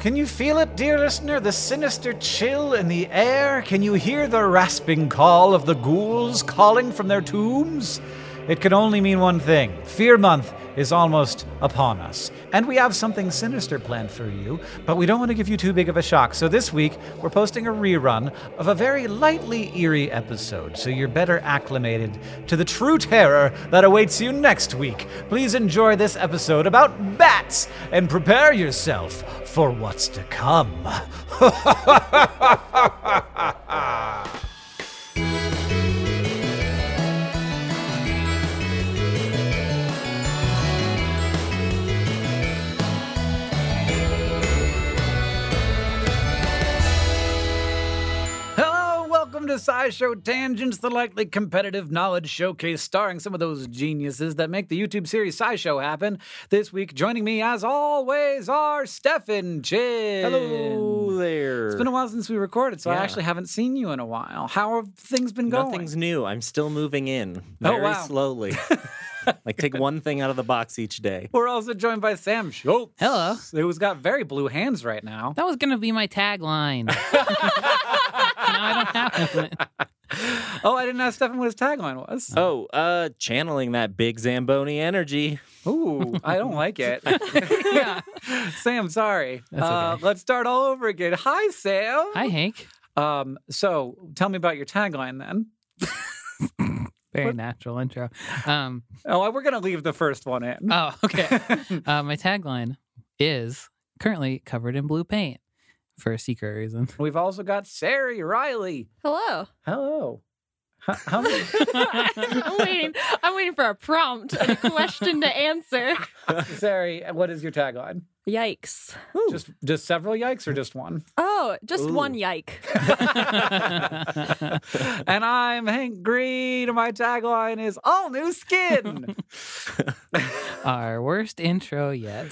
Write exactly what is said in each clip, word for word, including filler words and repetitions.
Can you feel it, dear listener? The sinister chill in the air? Can you hear the rasping call of the ghouls calling from their tombs? It can only mean one thing. Fear Month is almost upon us. And we have something sinister planned for you, but we don't want to give you too big of a shock. So this week, we're posting a rerun of a very lightly eerie episode, so you're better acclimated to the true terror that awaits you next week. Please enjoy this episode about bats and prepare yourself for what's to come. Welcome to SciShow Tangents, the lightly competitive knowledge showcase starring some of those geniuses that make the YouTube series SciShow happen. This week, joining me, as always, are Stefan Chin. Hello there. It's been a while since we recorded, so yeah. I actually haven't seen you in a while. How have things been going? Nothing's new. I'm still moving in very oh, wow. slowly. Like, take one thing out of the box each day. We're also joined by Sam Schultz. Hello. Who's got very blue hands right now. That was going to be my tagline. No, I don't have it. Oh, I didn't ask Stefan what his tagline was. Oh, uh, channeling that big Zamboni energy. Ooh, I don't like it. Yeah. Sam, sorry. That's Uh, okay. let's start all over again. Hi, Sam. Hi, Hank. Um, so tell me about your tagline then. Very What? natural intro. Um, Oh, we're gonna leave the first one in. oh, okay. uh, my tagline is currently covered in blue paint for a secret reason. We've also got Sari Riley. Hello. Hello. How, how many? I'm waiting. I'm waiting for a prompt and a question to answer. Sari, what is your tagline? Yikes. Just just several yikes or just one? Oh, just Ooh. one yike. And I'm Hank Green, and my tagline is all new skin. Our worst intro yet.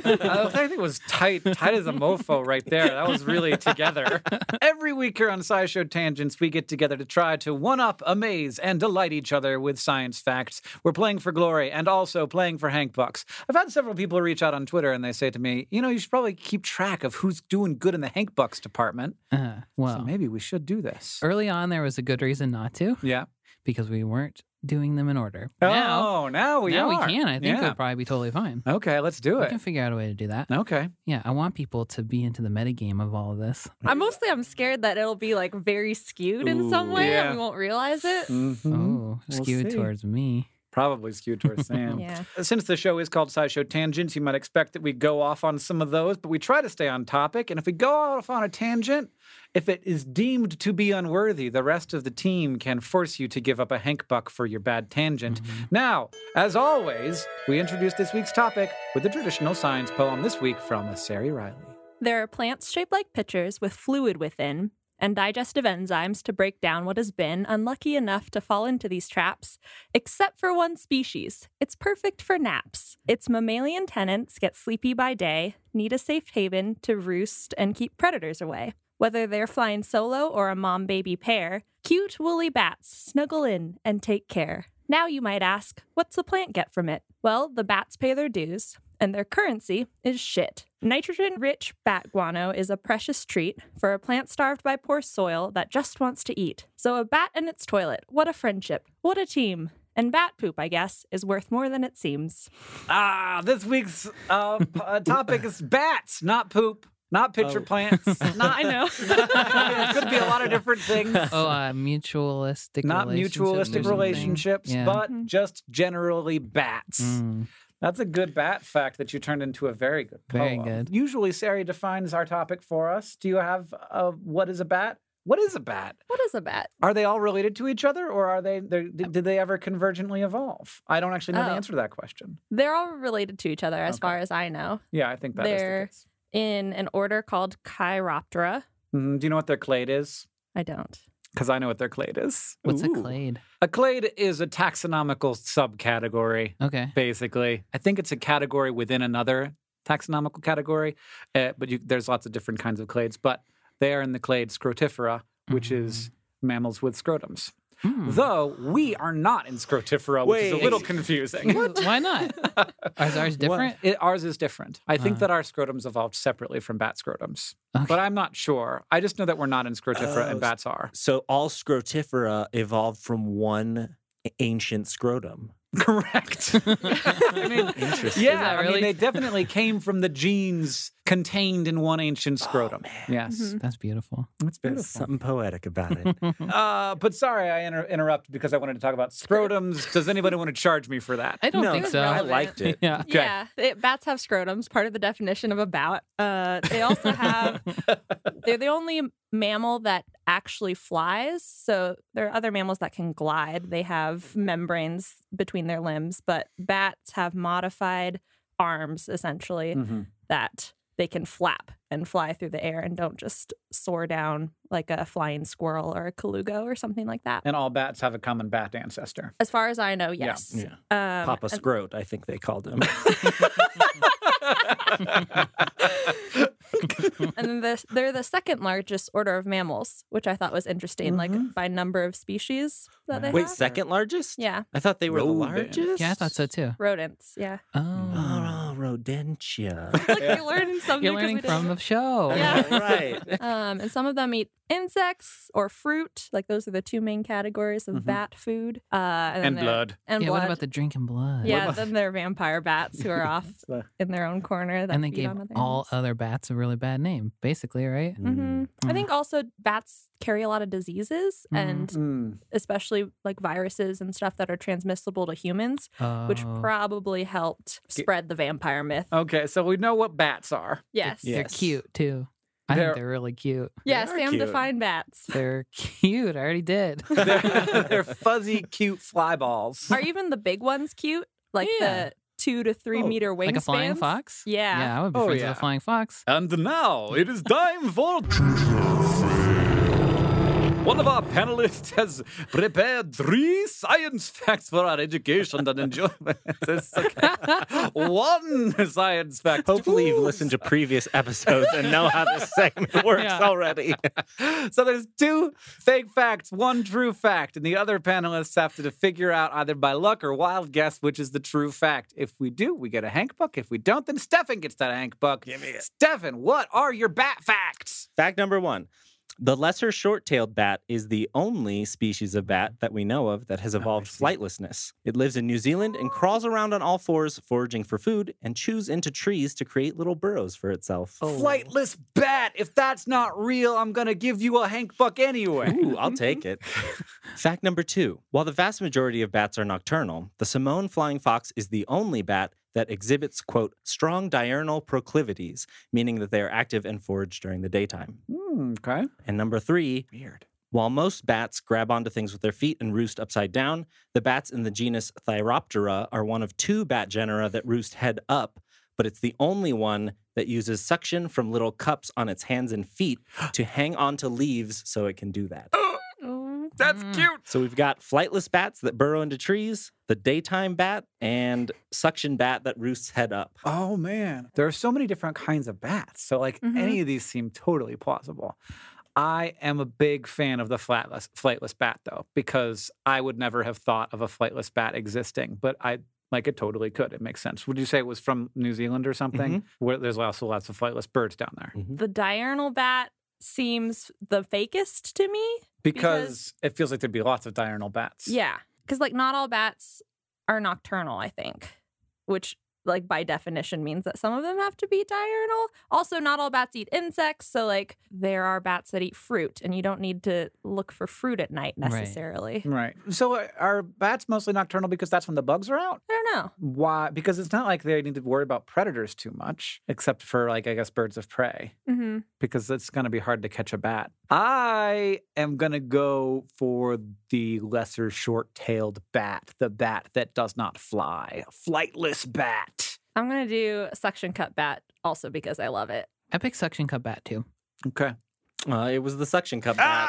I think it was tight, tight as a mofo right there. That was really together. Every week here on SciShow Tangents, we get together to try to one-up, amaze, and delight each other with science facts. We're playing for glory and also playing for Hank Bucks. I've had several people reach out on Twitter, and they say to me, you know, you should probably keep track of who's doing good in the Hank Bucks department. Uh, well, So maybe we should do this. early on, there was a good reason not to Yeah. because we weren't doing them in order. Now, Oh, now we now are. we can. I think Yeah. it'll probably be totally fine. Okay, let's do We it. can figure out a way to do that. Okay. Yeah, I want people to be into the metagame of all of this. I'm mostly I'm scared that it'll be like very skewed in some Ooh. way Yeah. and we won't realize it. Mhm. Oh, We'll skewed see. towards me. Probably skewed towards Sam. Yeah. Since the show is called SciShow Tangents, you might expect that we go off on some of those, but we try to stay on topic. And if we go off on a tangent, if it is deemed to be unworthy, the rest of the team can force you to give up a Hank Buck for your bad tangent. Now, as always, we introduce this week's topic with a traditional science poem this week from Sari Riley. There are plants shaped like pitchers with fluid within and digestive enzymes to break down what has been unlucky enough to fall into these traps, except for one species. It's perfect for naps. Its mammalian tenants get sleepy by day, need a safe haven to roost and keep predators away. Whether they're flying solo or a mom-baby pair, cute woolly bats snuggle in and take care. Now you might ask, what's the plant get from it? Well, the bats pay their dues, and their currency is shit. Nitrogen-rich bat guano is a precious treat for a plant starved by poor soil that just wants to eat. So a bat and its toilet, what a friendship, what a team. And bat poop, I guess, is worth more than it seems. Ah, this week's uh, p- uh, topic is bats, not poop, not pitcher Oh. plants. Not, I know. It could be a lot of different things. Oh, uh, mutualistic Not relationships or mutualistic something. relationships, Yeah. but just generally bats. Mm. That's a good bat fact that you turned into a very good poem. Very good. Usually, Sari defines our topic for us. Do you have uh, what is a bat? What is a bat? What is a bat? Are they all related to each other, or are they? they're- Did, did they ever convergently evolve? I don't actually know the Oh. answer to that question. They're all related to each other as Okay. far as I know. Yeah, I think that is They're- the case. In an order called Chiroptera. Mhm. Do you know what their clade is? I don't. Because I know what their clade is. What's a Ooh. clade? A clade is a taxonomical subcategory. Okay. Basically, I think it's a category within another taxonomical category, uh, but you, there's lots of different kinds of clades. But they are in the clade Scrotifera, which is mammals with scrotums. Hmm. Though we are not in Scrotifera, which is a Wait. little confusing. Why not? Is ours different? Well, it, ours is different. I think Uh. that our scrotums evolved separately from bat scrotums. Okay. But I'm not sure. I just know that we're not in Scrotifera Oh, and bats are. So all Scrotifera evolved from one ancient scrotum. Correct. I mean, Interesting. yeah, that I really- mean, they definitely came from the genes contained in one ancient scrotum. yes. Mhm. That's beautiful. It's There's beautiful. something poetic about it. Uh, but sorry, I inter- interrupted because I wanted to talk about scrotums. Does anybody want to charge me for that? I don't no, think so. I relevant. liked it. Yeah. Okay. Yeah, it, bats have scrotums, part of the definition of a bat. Uh, they also have, they're the only mammal that actually flies. So there are other mammals that can glide. They have membranes between their limbs, but bats have modified arms, essentially, Mhm. that they can flap and fly through the air and don't just soar down like a flying squirrel or a colugo or something like that. And all bats have a common bat ancestor. As far as I know, Yeah. yes. Yeah. Um, Papa and- Scrote, I think they called him. and then the, they're the second largest order of mammals, which I thought was interesting, like by number of species that they Wait, have. second largest? Yeah, I thought they were the Rodents. largest. Yeah, I thought so too. rodents. Yeah, Oh. Oh, rodentia. like you're learning something. You're 'cause learning we didn't from know. the show. Yeah. Oh, right. Um, and some of them eat insects or fruit. Like those are the two main categories of Mhm. bat food. Uh, and then And they're- blood. And Yeah, blood. what about the drinking blood? yeah, about- then they're vampire bats who are off So- in their own corner. That And they feed gave on other all animals. other bats a really bad name, basically, right? hmm I think also bats carry a lot of diseases, Mhm. and Mm. especially like viruses and stuff that are transmissible to humans, which Oh. probably helped spread the vampire myth. Okay, so we know what bats are. Yes. Yeah. They're Yes. cute too. I They're- think they're really cute. Yeah, They are Sam cute. defined bats. They're cute. I already did. They're, they're fuzzy, cute fly balls. Are even the big ones cute? Like Yeah. the two to three Oh, meter wingspans? Like a flying fox? Yeah. Yeah, I would be Oh, friends yeah. with a flying fox. And now it is time for. One of our panelists has prepared three science facts for our education and enjoyment. It's okay. One science fact. Hopefully, you've listened to previous episodes and know how this segment works Yeah. already. So there's two fake facts, one true fact, and the other panelists have to figure out either by luck or wild guess which is the true fact. If we do, we get a Hank book. If we don't, then Stefan gets that Hank book. Give me it. Stefan, what are your bat facts? Fact number one. The lesser short-tailed bat is the only species of bat that we know of that has evolved see. flightlessness. It lives in New Zealand and crawls around on all fours, foraging for food, and chews into trees to create little burrows for itself. Flightless bat. If that's not real, I'm going to give you a Hank buck anyway. Ooh, I'll take it. Fact number two. While the vast majority of bats are nocturnal, the Simone flying fox is the only bat that exhibits, quote, strong diurnal proclivities, meaning that they are active and forage during the daytime. Hmm, okay. And number three, Weird. while most bats grab onto things with their feet and roost upside down, the bats in the genus Thyroptera are one of two bat genera that roost head up, but it's the only one that uses suction from little cups on its hands and feet to hang onto leaves so it can do that. Oh. That's Mm. cute. So we've got flightless bats that burrow into trees, the daytime bat, and suction bat that roosts head up. Oh, man. There are so many different kinds of bats. So, like, Mhm. any of these seem totally plausible. I am a big fan of the flightless, flightless bat, though, because I would never have thought of a flightless bat existing, but I like it totally could. It makes sense. Would you say it was from New Zealand or something? Where there's also lots of flightless birds down there. The diurnal bat seems the fakest to me. Because, it feels like there'd be lots of diurnal bats. Yeah. Because, like, not all bats are nocturnal, I think, which, like, by definition means that some of them have to be diurnal. Also, not all bats eat insects. So, like, there are bats that eat fruit, and you don't need to look for fruit at night Right. necessarily. Right. So, uh, are bats mostly nocturnal because that's when the bugs are out? I don't know. Why? Because it's not like they need to worry about predators too much, except for, like, I guess, birds of prey. Mm-hmm. Because it's going to be hard to catch a bat. I am going to go for the lesser short-tailed bat, the bat that does not fly, a flightless bat. I'm going to do suction cup bat also because I love it. I picked suction cup bat too. Okay. Uh, it was the suction cup bat.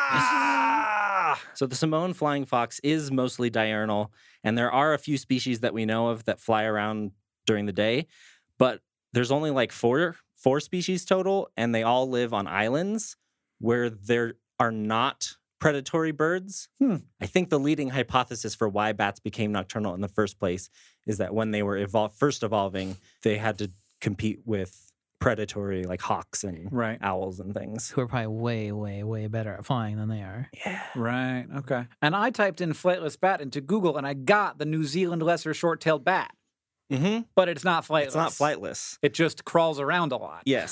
Ah! So the Simone flying fox is mostly diurnal, and there are a few species that we know of that fly around during the day, but there's only like four four species total, and they all live on islands where there are not predatory birds. Hmm. I think the leading hypothesis for why bats became nocturnal in the first place is that when they were evol- first evolving, they had to compete with predatory like hawks and Right. owls and things. Who are probably way, way, way better at flying than they are. Right. Okay. And I typed in flightless bat into Google and I got the New Zealand lesser short-tailed bat, Mm-hmm. but it's not flightless. It's not flightless. It just crawls around a lot. Yes.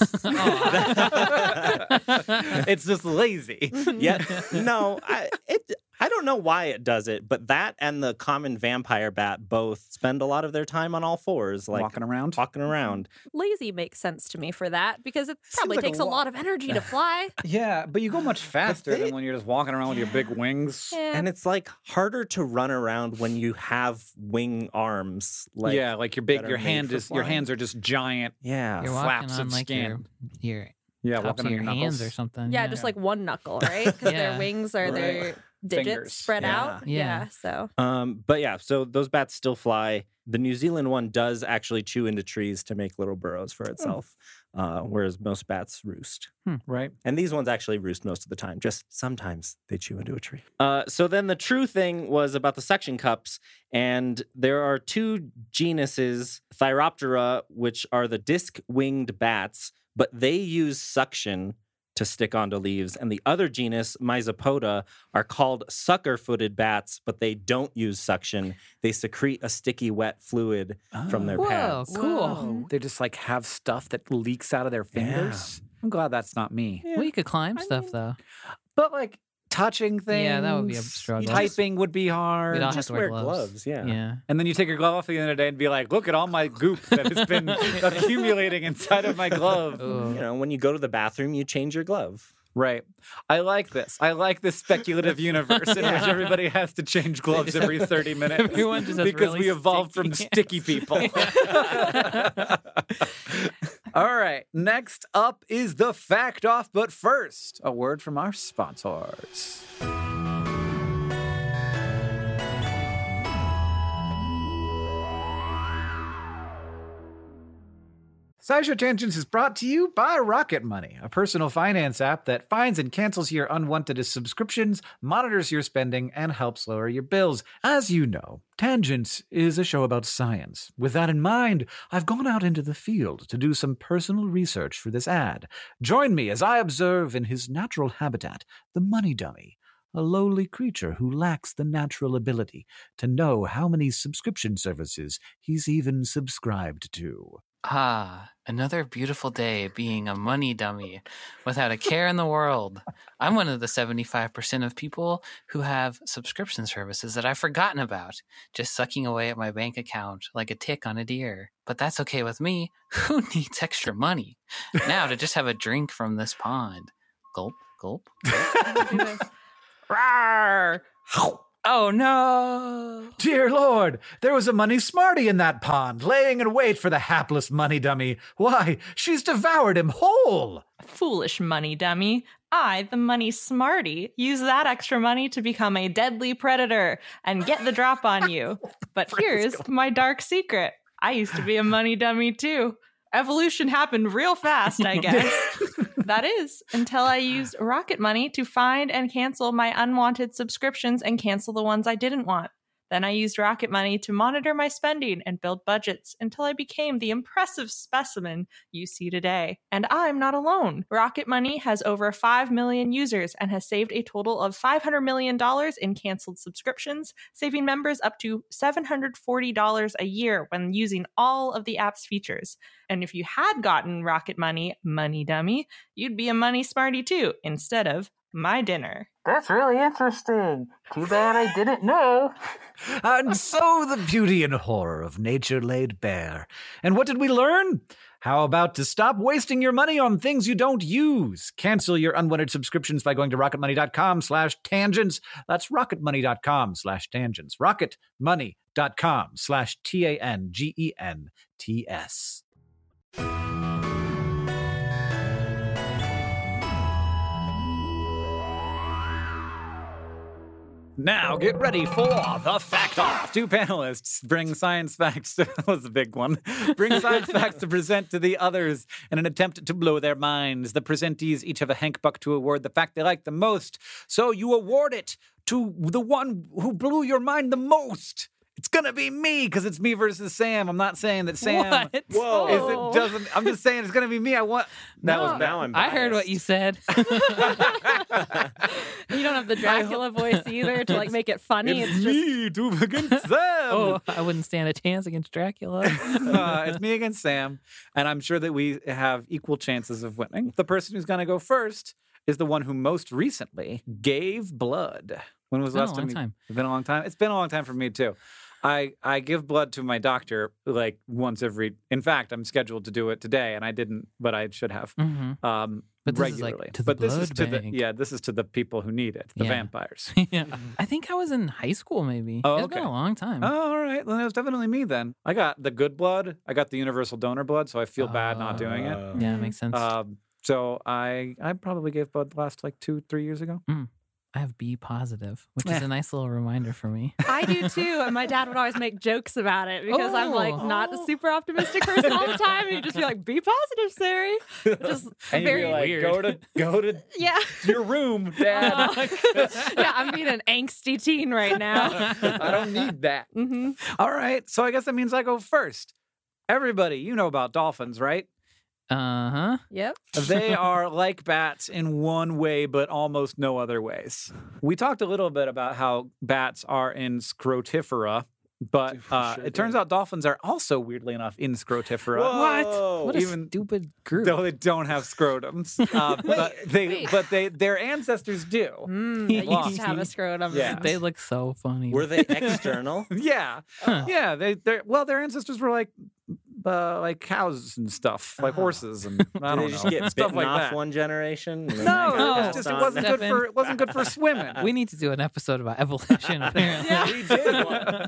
It's just lazy. Yeah. No, I it I don't know why it does it, but that and the common vampire bat both spend a lot of their time on all fours, like Walking around. walking around. Lazy makes sense to me for that because it probably like a takes a lot. lot of energy to fly. Yeah, but you go much faster they- than when you're just walking around with your big wings. Yeah. And it's like harder to run around when you have wing arms. Like yeah, like your big, that are your made hand for is, your flying. hands are just giant. Yeah. You're walking flaps on of like your, skin. your Yeah, tops walking of on your your hands knuckles. or something. yeah, just like one knuckle, right? Because Yeah. their wings are their digits Fingers. spread Yeah. out. Yeah. Yeah. So Um, but yeah, so those bats still fly. The New Zealand one does actually chew into trees to make little burrows for itself, uh, whereas most bats roost. Right. And these ones actually roost most of the time. Just sometimes they chew into a tree. Uh, so then the true thing was about the suction cups. And there are two genuses, Thyroptera, which are the disc-winged bats, but they use suction to stick onto leaves. And the other genus, Mysopoda, are called sucker-footed bats, but they don't use suction. They secrete a sticky, wet fluid from their Whoa, pads. cool. Whoa. They just like have stuff that leaks out of their fingers. I'm glad that's not me. Well, you could climb I stuff mean- though. But like touching things. Yeah, that would be a struggle. Typing would be hard. We'd all have Just to wear wear gloves. gloves, yeah. Yeah. And then you take your glove off at the end of the day and be like, look at all my goop that has been accumulating inside of my glove. Ooh. You know, when you go to the bathroom, you change your glove. Right. I like this. I like this speculative universe in which everybody has to change gloves just every thirty minutes. Everyone just has because really we evolved from sticky sticky hands. people. All right. Next up is the fact off, but first, a word from our sponsors. SciShow Tangents is brought to you by Rocket Money, a personal finance app that finds and cancels your unwanted subscriptions, monitors your spending, and helps lower your bills. As you know, Tangents is a show about science. With that in mind, I've gone out into the field to do some personal research for this ad. Join me as I observe in his natural habitat the money dummy, a lowly creature who lacks the natural ability to know how many subscription services he's even subscribed to. Ah, another beautiful day being a money dummy without a care in the world. I'm one of the seventy-five percent of people who have subscription services that I've forgotten about, just sucking away at my bank account like a tick on a deer. But that's okay with me. Who needs extra money? Now to just have a drink from this pond. Gulp, gulp. Rawr! Oh no! Dear Lord, there was a money smarty in that pond, laying in wait for the hapless money dummy. Why, she's devoured him whole. Foolish money dummy. I, the money smarty, use that extra money to become a deadly predator and get the drop on you. But here's my dark secret. I used to be a money dummy too. Evolution happened real fast, I guess. That is, until I used Rocket Money to find and cancel my unwanted subscriptions and cancel the ones I didn't want. Then I used Rocket Money to monitor my spending and build budgets until I became the impressive specimen you see today. And I'm not alone. Rocket Money has over five million users and has saved a total of five hundred million dollars in canceled subscriptions, saving members up to seven hundred forty dollars a year when using all of the app's features. And if you had gotten Rocket Money, Money Dummy, you'd be a money smarty too, instead of my dinner. That's really interesting. Too bad I didn't know. And so the beauty and horror of nature laid bare. And what did we learn? How about to stop wasting your money on things you don't use? Cancel your unwanted subscriptions by going to rocketmoney.com slash tangents. That's rocketmoney.com slash tangents. rocketmoney.com slash T A N G E N T S. Now get ready for the fact off. Two panelists bring science facts. To, that was a big one. Bring science facts to present to the others in an attempt to blow their minds. The presentees each have a Hank Buck to award the fact they like the most. So you award it to the one who blew your mind the most. It's gonna be me because it's me versus Sam. I'm not saying that Sam. What? Whoa. Is it doesn't. I'm just saying it's gonna be me. I want. That No, was now I'm I heard what biased. you said. You don't have the Dracula voice either to like make it funny. It's, It's, just me to against Sam. Oh, I wouldn't stand a chance against Dracula. uh, it's me against Sam, and I'm sure that we have equal chances of winning. The person who's going to go first is the one who most recently gave blood. When was the Oh, last a long time? you- time. It's been a long time. It's been a long time for me too. I I give blood to my doctor like once every. In fact, I'm scheduled to do it today, and I didn't, but I should have. hmm Um, But this is, like, regularly. to the but this is blood to the bank. yeah. This is to the people who need it, the Yeah. vampires. yeah. I think I was in high school, maybe. Oh, It's okay. been a long time. Oh, all right. Well, it was definitely me then. I got the good blood. I got the universal donor blood, so I feel bad not doing it. Uh, Yeah, it makes sense. Um, so I I probably gave blood last like two three years ago. I have B positive, which is Eh. a nice little reminder for me. I do too, and my dad would always make jokes about it because I'm like Oh. not a super optimistic person all the time, and he'd just be like, "Be positive, Sari." Just And very you'd be like, weird. go to go to yeah. your room, Dad. yeah, I'm being an angsty teen right now. I don't need that. hmm All right. So I guess that means I go first. Everybody, you know about dolphins, right? Uh huh. Yep. They are like bats in one way, but almost no other ways. We talked a little bit about how bats are in Scrotifera, but uh, Sure it turns did. out dolphins are also, weirdly enough, in Scrotifera. Whoa. What a Even stupid group. Though they don't have scrotums, uh, but they, wait. but they, their ancestors do. Mm, I Lost. used to have a scrotum. Yeah. They look so funny. Were they external? Yeah, Huh. yeah. They, they, well, their ancestors were like, uh, like cows and stuff, like Oh. horses, and I Did don't they just know, get stuff bitten like off that. one generation? and then No, that got it was passed just it on? wasn't good Stefan. for it wasn't good for swimming. We need to do an episode about evolution, apparently. We did one.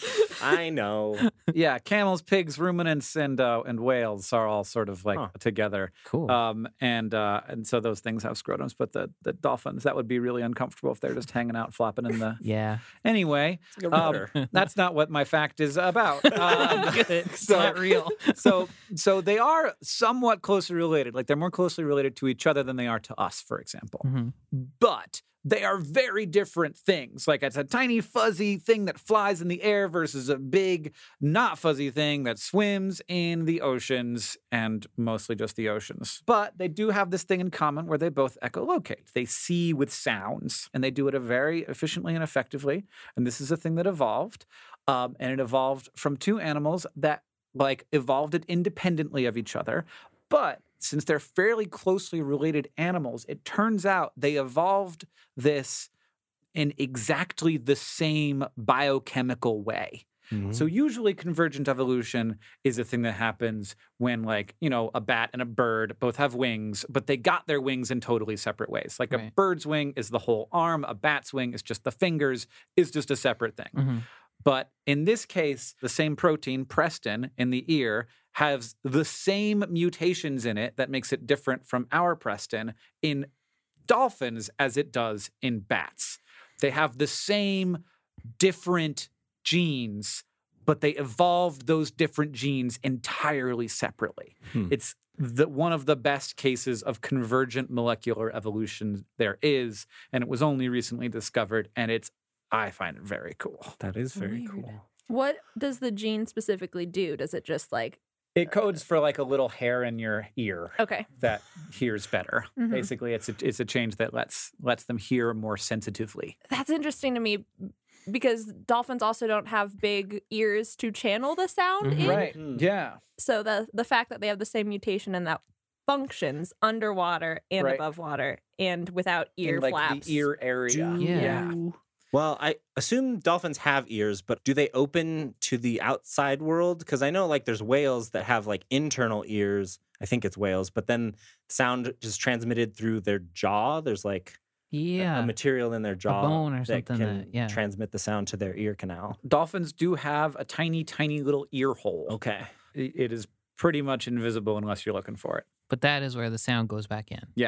I know. Yeah, camels, pigs, ruminants, and uh, and whales are all sort of like Huh. together. Cool. Um, and uh, and so those things have scrotums, but the, the dolphins, that would be really uncomfortable if they're just hanging out, flopping in the. yeah. Anyway, It's like a um, rudder. that's not what my fact is about. Um, Good. It's so- not real. so so they are somewhat closely related. Like they're more closely related to each other than they are to us, for example. Mhm. But they are very different things. Like it's a tiny fuzzy thing that flies in the air versus a big, not fuzzy thing that swims in the oceans and mostly just the oceans. But they do have this thing in common where they both echolocate. They see with sounds and they do it very efficiently and effectively. And this is a thing that evolved. Um, and it evolved from two animals that like evolved it independently of each other. But since they're fairly closely related animals, it turns out they evolved this in exactly the same biochemical way. So usually convergent evolution is a thing that happens when like, you know, a bat and a bird both have wings, but they got their wings in totally separate ways. Like a Right. bird's wing is the whole arm, a bat's wing is just the fingers, is just a separate thing. Mhm. But in this case, the same protein, Preston, in the ear has the same mutations in it that makes it different from our Preston in dolphins as it does in bats. They have the same different genes, but they evolved those different genes entirely separately. Hmm. It's the, one of the best cases of convergent molecular evolution there is, and it was only recently discovered, and it's I find it very cool. That is very Weird. cool. What does the gene specifically do? Does it just like It codes for like a little hair in your ear okay? that hears better. Mhm. Basically, it's a, it's a change that lets lets them hear more sensitively. That's interesting to me because dolphins also don't have big ears to channel the sound Mhm. in. Right. Hmm. Yeah. So the the fact that they have the same mutation and that functions underwater and Right. above water and without ear in like flaps. the ear area. Yeah. Well, I assume dolphins have ears, but do they open to the outside world? Because I know like there's whales that have like internal ears. I think it's whales, but then sound is transmitted through their jaw. There's like a- Yeah. a material in their jaw bone or that something can that- yeah. transmit the sound to their ear canal. Dolphins do have a tiny, tiny little ear hole. Okay. I- It is pretty much invisible unless you're looking for it. But that is where the sound goes back in. Yeah.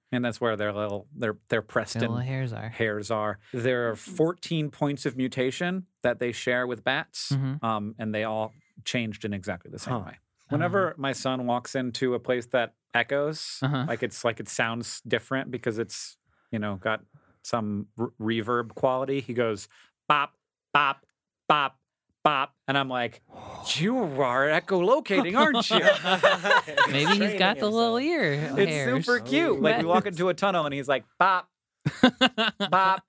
and that's where their little their their pressed Their in little hairs are. hairs are. There are fourteen points of mutation that they share with bats, Mhm. um, and they all changed in exactly the same Huh. way. Whenever my son walks into a place that echoes, Uh-huh. like it's like it sounds different because it's you know got some r- reverb quality, he goes bop bop bop bop, and I'm like, you are echolocating, aren't you? Maybe he's got the little ear It's hairs. super cute. Like we walk into a tunnel and he's like bop bop.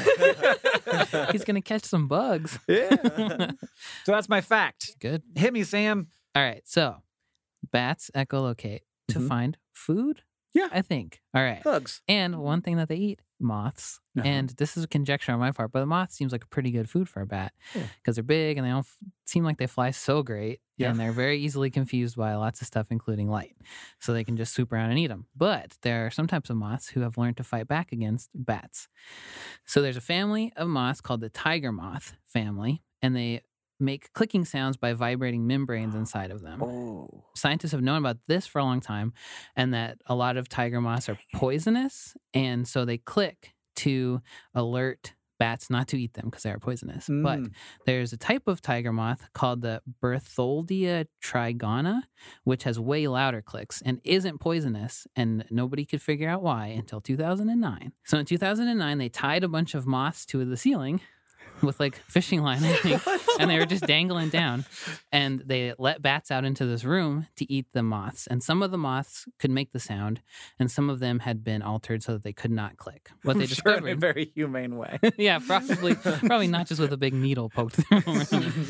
He's gonna catch some bugs. Yeah. So that's my fact. Good. Hit me, Sam. All right. So bats echolocate to Mhm. find food. Yeah. I think. All right. Bugs. And one thing that they eat, moths. Uh-huh. And this is a conjecture on my part, but the moth seems like a pretty good food for a bat Yeah. because they're big and they don't f- seem like they fly so great. Yeah. And they're very easily confused by lots of stuff, including light. So they can just swoop around and eat them. But there are some types of moths who have learned to fight back against bats. So there's a family of moths called the tiger moth family, and they make clicking sounds by vibrating membranes inside of them. Oh. Scientists have known about this for a long time, and that a lot of tiger moths are poisonous, and so they click to alert bats not to eat them because they are poisonous. But Mm. there's a type of tiger moth called the Bertholdia trigona, which has way louder clicks and isn't poisonous, and nobody could figure out why until two thousand nine. So in two thousand nine, they tied a bunch of moths to the ceiling with like fishing line, I think, and they were just dangling down. And they let bats out into this room to eat the moths. And some of the moths could make the sound, and some of them had been altered so that they could not click. What they I'm sure in a discovered, very humane way. yeah, probably, probably not just with a big needle poked through them.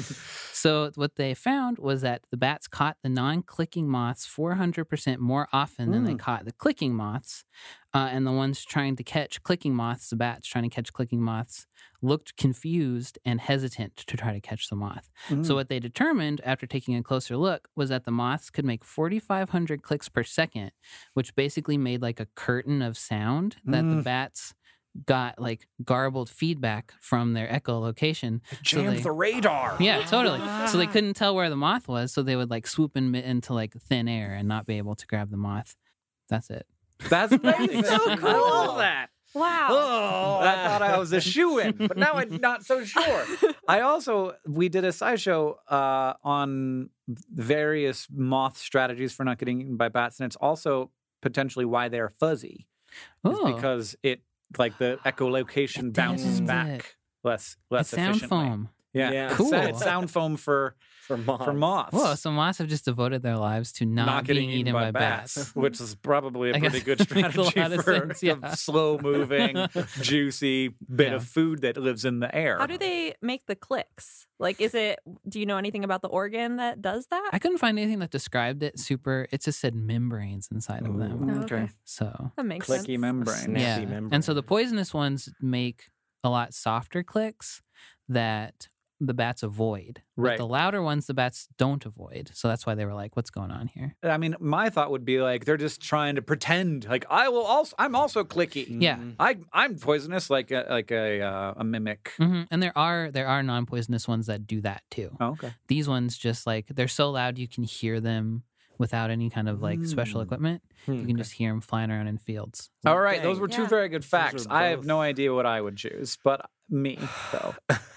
So what they found was that the bats caught the non-clicking moths four hundred percent more often than they Mm. caught the clicking moths. Uh, and the ones trying to catch clicking moths, the bats trying to catch clicking moths, looked confused and hesitant to try to catch the moth. Mm. So what they determined after taking a closer look was that the moths could make forty-five hundred clicks per second, which basically made like a curtain of sound that the Mm. bats got like garbled feedback from their echolocation. jammed they- the radar. Yeah, totally. So they couldn't tell where the moth was, so they would like swoop in, into like thin air and not be able to grab the moth. That's it. That's amazing. so I cool. love that. Wow. Oh, I thought I was a shoo-in, but now I'm not so sure. I also, we did a SciShow uh, on various moth strategies for not getting eaten by bats, and it's also potentially why they're fuzzy. Is Oh, because it, like the echolocation It bounces did. back less less it's sound efficiently. foam. Yeah, Yeah. It's Cool. sa- It's sound foam for For moths. for moths. Whoa, so moths have just devoted their lives to not, getting being eaten by, bats. which is probably a I pretty guess good that makes a strategy lot of for sense, yeah. a slow-moving, juicy bit Yeah. of food that lives in the air. How do they make the clicks? Like, is it, do you know anything about the organ that does that? I couldn't find anything that described it super. It just said membranes inside of them. Oh, Okay. okay. So, That makes Clicky sense. membrane. Snappy yeah. membrane. And so the poisonous ones make a lot softer clicks that the bats avoid. But Right. the louder ones, the bats don't avoid. So that's why they were like, what's going on here? I mean, my thought would be like they're just trying to pretend like I will also. I'm also clicky. Yeah. I I'm poisonous like a like a uh, a mimic. hmm And there are there are non-poisonous ones that do that too. Oh, okay. These ones just like they're so loud you can hear them without any kind of like special Mm. equipment. Hmm, You can just hear them flying around in fields. All right, those Dang. were two Yeah. very good facts. are I have both- no idea what I would choose, but me though.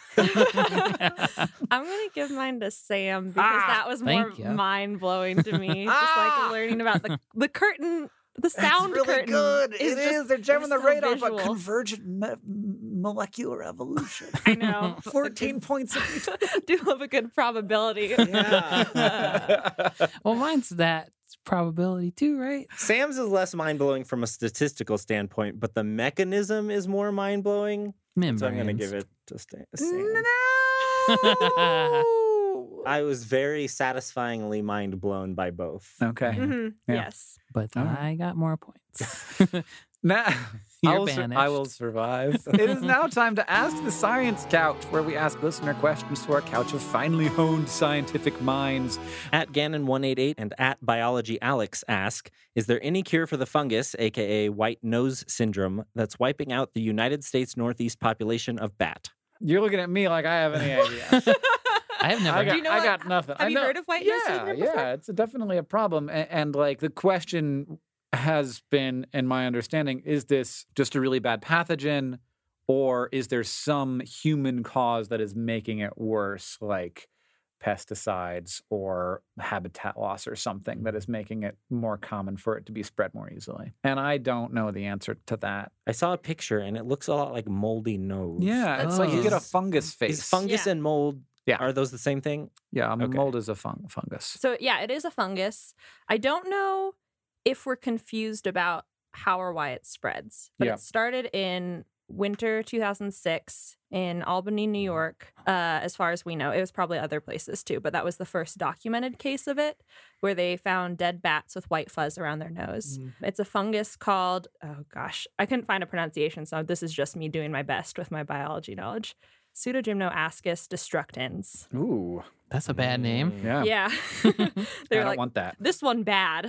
I'm gonna give mine to Sam because Ah, that was more thank you. mind blowing to me. Just Ah. like learning about the the curtain, the sound It's really curtain. good. Is It just, is. They're jamming the so radar, but visual. convergent me- molecular evolution. I know. Fourteen points. Of do love a good probability. Yeah. Well, mine's that probability too, right? Sam's is less mind blowing from a statistical standpoint, but the mechanism is more mind blowing. Membranes. So I'm going to give it to Sta- Sam. No. I was very satisfyingly mind blown by both. Okay. hmm Yeah. Yes. But All right. I got more points. Now, You're I will, sur- I banished. will survive. It is now time to Ask the Science Couch, where we ask listener questions to our couch of finely honed scientific minds. At Gannon one eighty-eight and at Biology Alex ask, is there any cure for the fungus, aka white nose syndrome, that's wiping out the United States Northeast population of bat? You're looking at me like I have any idea. I have never. I got, Do you know I what- got nothing. have I you know- heard of white nose yeah, syndrome Yeah, before? it's definitely a problem. And, and like the question has been, in my understanding, is this just a really bad pathogen, or is there some human cause that is making it worse, like pesticides or habitat loss or something that is making it more common for it to be spread more easily? And I don't know the answer to that. I saw a picture and it looks a lot like moldy nose. Yeah, it's like you get a fungus face. Is fungus Yeah. and mold, Yeah. are those the same thing? Yeah, I mean, Okay. mold is a fung- fungus. So yeah, it is a fungus. I don't know if we're confused about how or why it spreads, but Yeah. it started in winter two thousand six in Albany, New York. Uh, as far as we know, it was probably other places too, but that was the first documented case of it, where they found dead bats with white fuzz around their nose. It's a fungus called, oh gosh, I couldn't find a pronunciation, so this is just me doing my best with my biology knowledge. Pseudogymnoascus destructans. Ooh, That's a bad name. yeah. Yeah. I They're don't like, want that. this one bad.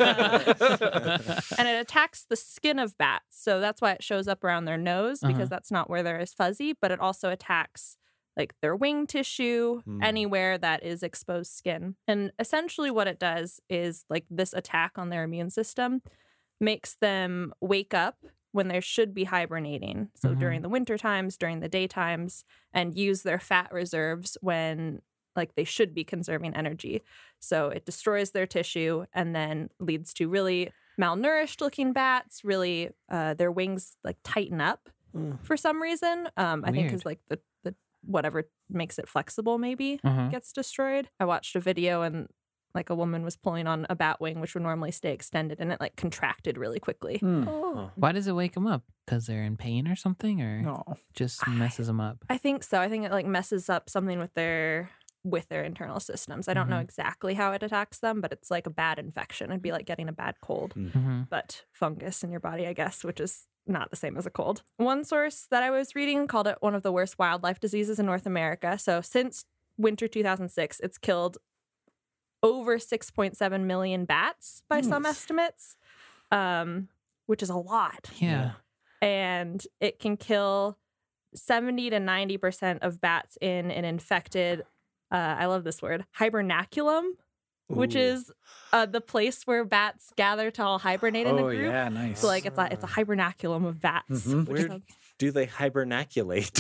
And it attacks the skin of bats. So that's why it shows up around their nose, because Uh-huh. that's not where they're as fuzzy, but it also attacks like their wing tissue, Hmm. anywhere that is exposed skin. And essentially what it does is like this attack on their immune system makes them wake up when they should be hibernating. So Mhm. during the winter times, during the daytimes, and use their fat reserves when like they should be conserving energy. So it destroys their tissue and then leads to really malnourished looking bats, really uh, their wings like tighten up Mm. for some reason. Um, I think Weird. because like the, the whatever makes it flexible maybe Uh-huh. gets destroyed. I watched a video and like a woman was pulling on a bat wing, which would normally stay extended, and it like contracted really quickly. Hmm. Oh. Why does it wake them up? Because they're in pain or something, or No. just messes them up? I think so. I think it like messes up something with their with their internal systems. I don't know Mhm. exactly how it attacks them, but it's like a bad infection. It'd be like getting a bad cold, Mm-hmm. but fungus in your body, I guess, which is not the same as a cold. One source that I was reading called it one of the worst wildlife diseases in North America. So since winter two thousand six, it's killed over six point seven million bats by some Nice. estimates, um, which is a lot. Yeah. And it can kill seventy to ninety percent of bats in an infected, uh, I love this word, hibernaculum, which Ooh. is uh, the place where bats gather to all hibernate in a Oh, group. yeah, nice. So like it's a it's a hibernaculum of bats. Mhm. which Where sounds- do they hibernaculate?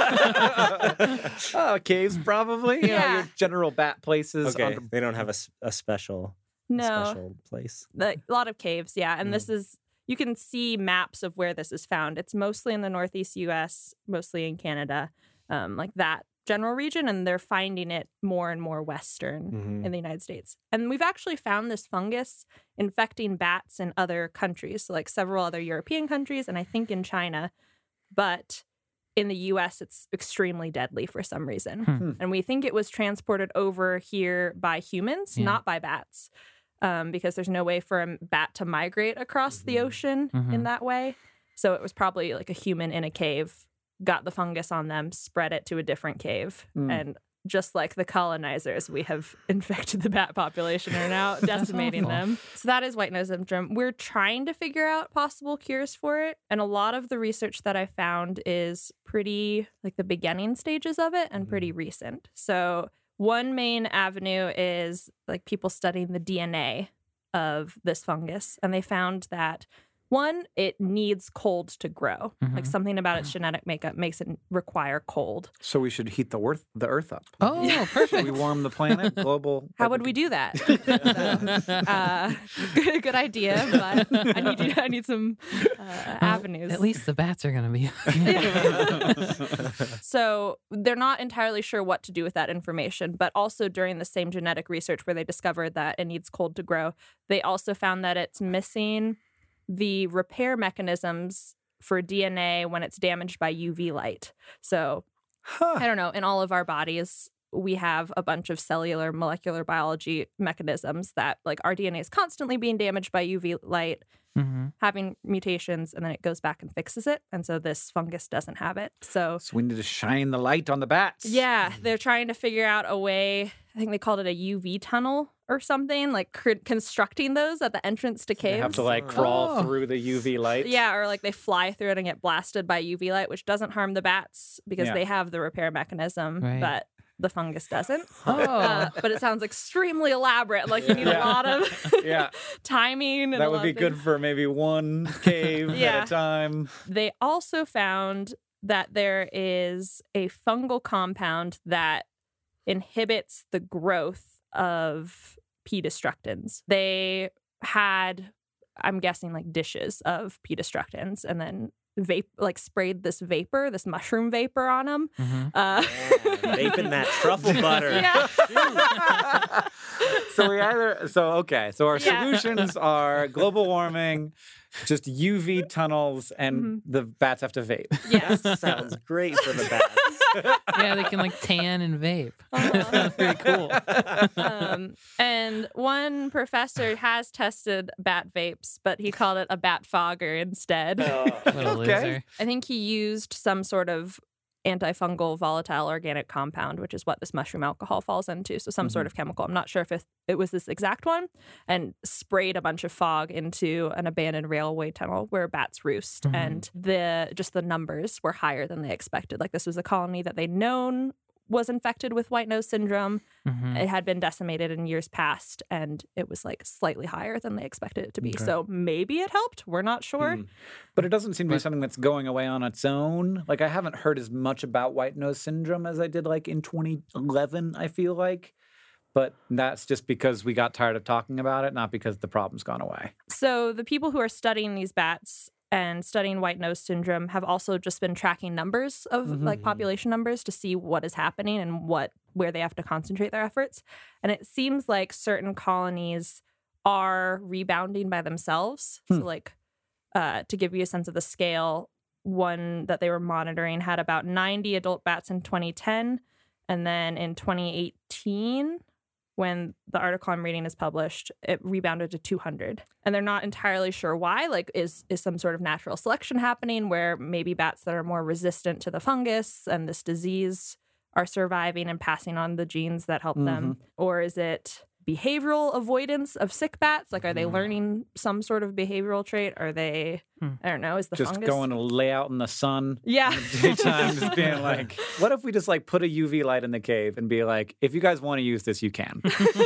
oh, caves probably. You know, Yeah. your general bat places. Okay, on they don't have a, s- a special no, special place. the, a lot of caves, yeah. And Mm. this is you can see maps of where this is found. It's mostly in the northeast U S, mostly in Canada, um, like that general region, and they're finding it more and more western Mhm. in the United States. And we've actually found this fungus infecting bats in other countries, so like several other European countries, and I think in China. But in the U S, it's extremely deadly for some reason. Hmm. And we think it was transported over here by humans, Yeah. not by bats, um, because there's no way for a bat to migrate across the Mhm. ocean Mhm. in that way. So it was probably like a human in a cave, got the fungus on them, spread it to a different cave. Mm. And just like the colonizers, we have infected the bat population and are now decimating awful. them. So that is white nose syndrome. We're trying to figure out possible cures for it. And a lot of the research that I found is pretty like the beginning stages of it and pretty recent. So one main avenue is like people studying the D N A of this fungus. And they found that one, it needs cold to grow. Like Mhm. something about its genetic makeup makes it require cold. So we should heat the earth, the earth up. Oh, Yeah. Should perfect. we warm the planet? Global. How would we do that? So, uh, good, good idea, but I need you, I need some uh, Well, avenues. At least the bats are gonna be. So they're not entirely sure what to do with that information, but also during the same genetic research where they discovered that it needs cold to grow, they also found that it's missing the repair mechanisms for D N A when it's damaged by U V light. So Huh. I don't know, in all of our bodies, we have a bunch of cellular molecular biology mechanisms that like our D N A is constantly being damaged by U V light, hmm having mutations, and then it goes back and fixes it. And so this fungus doesn't have it. So So we need to shine the light on the bats. yeah, they're trying to figure out a way. I think they called it a U V tunnel or something, like cr- constructing those at the entrance to They caves. have to like crawl Oh. through the U V light. Yeah, or like they fly through it and get blasted by U V light, which doesn't harm the bats because Yeah. they have the repair mechanism. Right. But the fungus doesn't. Oh. Uh, but it sounds extremely elaborate. Like you need Yeah. a lot of Yeah, timing. And that a would lot be of good things. for maybe one cave Yeah. at a time. They also found that there is a fungal compound that inhibits the growth of P. destructans. They had, I'm guessing, like dishes of P. destructans and then vape, like sprayed this vapor, this mushroom vapor on them. Mhm. Uh, Vaping that truffle butter. yeah. So we either so okay. So our Yeah. solutions are global warming, just U V tunnels, and Mhm. the bats have to vape. Yes. Sounds great for the bats. Yeah, they can like tan and vape. Uh-huh. Sounds very cool. um, and one professor has tested bat vapes, but he called it a bat fogger instead. What a Okay. loser. I think he used some sort of antifungal volatile organic compound, which is what this mushroom alcohol falls into. So some sort of chemical. I'm not sure if it, it was this exact one, and sprayed a bunch of fog into an abandoned railway tunnel where bats roost. Mhm. And the just the numbers were higher than they expected. Like this was a colony that they'd known was infected with white nose syndrome. Mhm. It had been decimated in years past, and it was like slightly higher than they expected it to be. Okay. So maybe it helped. We're not sure. Hmm. But it doesn't seem to be But- something that's going away on its own. Like I haven't heard as much about white nose syndrome as I did like in twenty eleven, I feel like. But that's just because we got tired of talking about it, not because the problem's gone away. So the people who are studying these bats and studying white nose syndrome have also just been tracking numbers of Mhm. like population numbers to see what is happening and what where they have to concentrate their efforts. And it seems like certain colonies are rebounding by themselves. Hmm. So like uh, to give you a sense of the scale, one that they were monitoring had about ninety adult bats in twenty ten, and then in twenty eighteen, when the article I'm reading is published, it rebounded to two hundred. And they're not entirely sure why. Like, is is some sort of natural selection happening where maybe bats that are more resistant to the fungus and this disease are surviving and passing on the genes that help them? Or is it behavioral avoidance of sick bats? Like, are they learning some sort of behavioral trait? Are they, Hmm. I don't know, is the Just fungus? going to lay out in the sun yeah. in the daytime, just being like, what if we just like put a U V light in the cave and be like, if you guys want to use this, you can.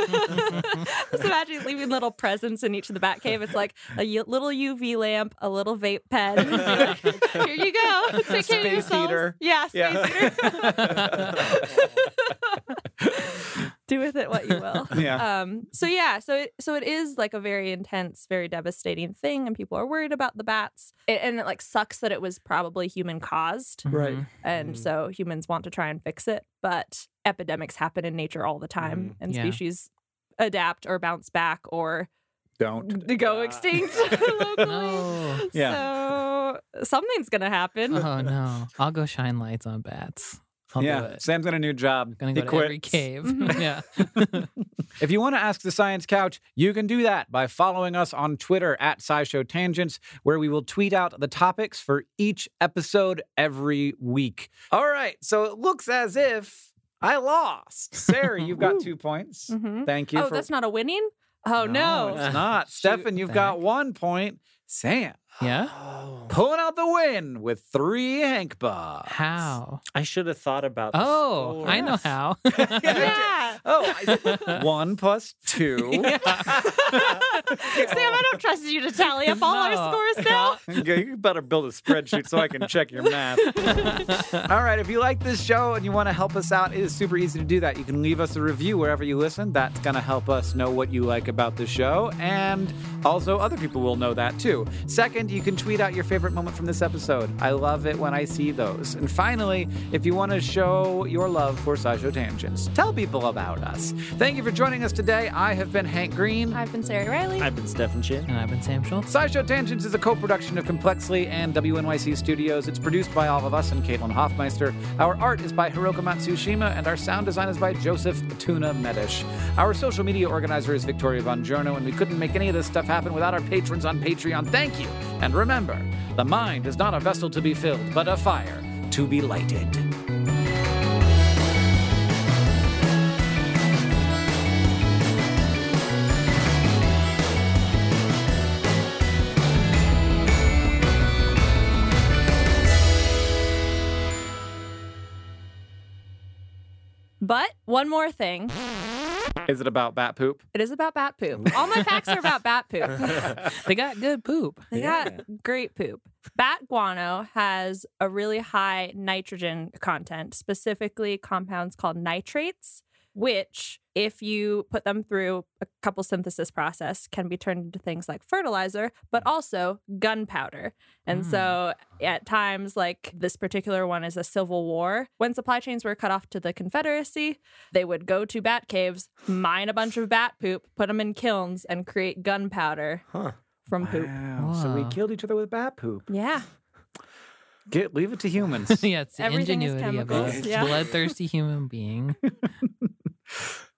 Just imagine leaving little presents in each of the bat cave. It's like a y- little U V lamp, a little vape pen. Here you go. Take care of Space yourselves. heater. Yeah, space Yeah. heater. Do with it what you will. Yeah. Um. So yeah. So it so it is like a very intense, very devastating thing, and people are worried about the bats. It, and it like sucks that it was probably human caused, Right. Mhm. and Mm. so humans want to try and fix it. But epidemics happen in nature all the time, Mm. and Yeah. species adapt or bounce back or Don't. to go extinct locally. No. So something's gonna happen. Oh no. I'll go shine lights on bats. I'll do Yeah. it. Sam's got a new job. Gonna He go to every quits. cave. yeah. If you want to ask the Science Couch, you can do that by following us on Twitter at SciShow Tangents, where we will tweet out the topics for each episode every week. All right, so it looks as if I lost. Sarah, you've got two points. Mhm. Thank you. Oh, for... that's not a winning? Oh no. it's not. Stefan, you've got one point. Sam, Yeah. pulling out the win with three Hank Bucks. How? I should have thought about. The Oh, score. I know how. Yeah. Oh, I- one plus two. Sam, I don't trust you to tally up all No. our scores now. Okay, you better build a spreadsheet so I can check your math. All right, if you like this show and you want to help us out, it is super easy to do that. You can leave us a review wherever you listen. That's going to help us know what you like about the show, and also other people will know that too. Second, you can tweet out your favorite moment from this episode. I love it when I see those. And finally, if you want to show your love for SciShow Tangents, tell people about us. Thank you for joining us today. I have been Hank Green. I've been Sarah Riley. I've been Stefan Chin. And I've been Sam Schultz. SciShow Tangents is a co-production of Complexly and W N Y C Studios. It's produced by all of us and Caitlin Hoffmeister. Our art is by Hiroka Matsushima, and our sound design is by Joseph Tuna Medish. Our social media organizer is Victoria Bongiorno, and we couldn't make any of this stuff happen without our patrons on Patreon. Thank you. And remember, the mind is not a vessel to be filled, but a fire to be lighted. But one more thing. Is it about bat poop? It is about bat poop. All my facts are about bat poop. They got good poop. They Yeah. got great poop. Bat guano has a really high nitrogen content, specifically compounds called nitrates, which, if you put them through a couple synthesis process, can be turned into things like fertilizer, but also gunpowder. And Mm. so at times, like this particular one is a civil war, when supply chains were cut off to the Confederacy, they would go to bat caves, mine a bunch of bat poop, put them in kilns, and create gunpowder Huh. from poop. Wow. So we Wow. killed each other with bat poop. Yeah. Get leave it to humans. Yeah, it's the Everything is ingenuity of a chemicals, yeah. bloodthirsty human being.